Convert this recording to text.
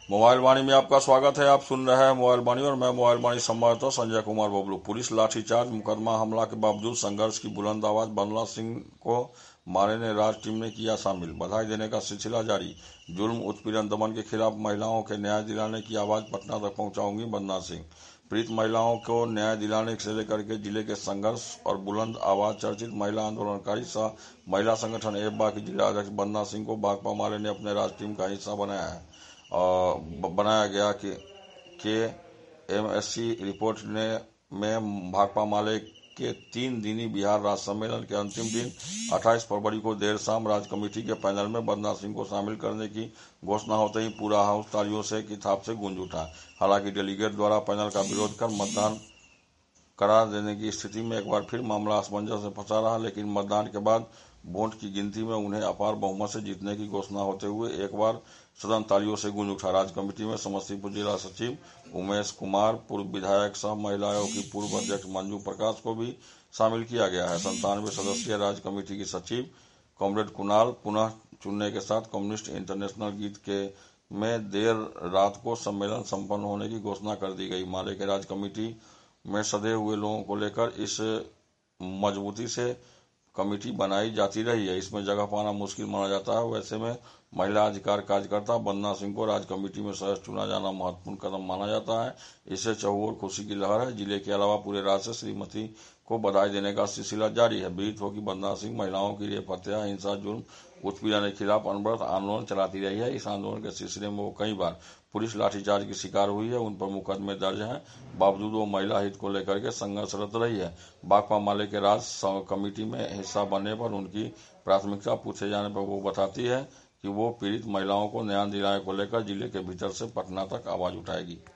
Mobile वाणी में आपका स्वागत है। आप सुन रहे हैं मोबाइल वाणी और मैं मोबाइल वाणी संवाददाता संजय कुमार बबलू। पुलिस लाठीचार्ज मुकदमा हमला के बावजूद संघर्ष की बुलंद आवाज, बंदना सिंह को मारे ने राज टीम ने किया शामिल, बधाई देने का सिलसिला जारी। जुल्म उत्पीड़न दमन के खिलाफ महिलाओं के न्याय दिलाने की आवाज पटना तक पहुंचाऊंगी बंदना सिंह। पीड़ित महिलाओं को न्याय दिलाने से लेकर के जिले के संघर्ष और बुलंद आवाज चर्चित महिला आंदोलनकारी सह महिला संगठन एब्बा की जिला अध्यक्ष बंदना सिंह को भाकपा माले ने अपने राज टीम का हिस्सा बनाया है। बनाया गया कि एमएससी रिपोर्ट में भाकपा माले के 3 दिनी बिहार राज्य सम्मेलन के अंतिम दिन 28 फरवरी को देर शाम राज्य कमेटी के पैनल में बंदना सिंह को शामिल करने की घोषणा होते ही पूरा हाउस तालियों से की थाप से गूंज उठा। हालांकि डेलीगेट द्वारा पैनल का विरोध कर मतदान करा देने की स्थिति में एक बार फिर मामला असमंजस में फंसा रहा, लेकिन मतदान के बाद वोट की गिनती में उन्हें अपार बहुमत से जीतने की घोषणा होते हुए एक बार सदन तालियों से गूंज उठा। राज्य कमेटी में समस्तीपुर जिला सचिव उमेश कुमार, पूर्व विधायक सह महिला आयोग की पूर्व अध्यक्ष मंजू प्रकाश को भी शामिल किया गया है। 97 सदस्यीय राज्य कमेटी की सचिव कॉमरेड कुणाल पुनः चुनने के साथ कम्युनिस्ट इंटरनेशनल गीत के में देर रात को सम्मेलन संपन्न होने की घोषणा कर दी गई। माले के राज्य कमेटी में सधे हुए लोगों को लेकर इस मजबूती से कमेटी बनाई जाती रही है। इसमें जगह पाना मुश्किल माना जाता है। वैसे में महिला अधिकार कार्यकर्ता बंदना सिंह को राज्य कमेटी में सदस्य चुना जाना महत्वपूर्ण कदम माना जाता है। इससे चहुओर खुशी की लहर है। जिले के अलावा पूरे राज्य से श्रीमती को बधाई देने का सिलसिला जारी है। विदित हो कि बंदना सिंह महिलाओं की रेप, हत्या, हिंसा, जुल्म, उत्पीड़न के खिलाफ अनवरत आंदोलन चलाती रही है। इस आंदोलन के सिलसिले में वो कई बार पुलिस लाठीचार्ज की शिकार हुई है। उन पर मुकदमे दर्ज हैं। बावजूद वो महिला हित को लेकर के संघर्षरत रही है। भाकपा माले के राज्य कमेटी में हिस्सा बनने पर उनकी प्राथमिकता पूछे जाने पर वो बताती है कि वो पीड़ित महिलाओं को न्याय दिलाने को लेकर जिले के भीतर से पटना तक आवाज उठाएगी।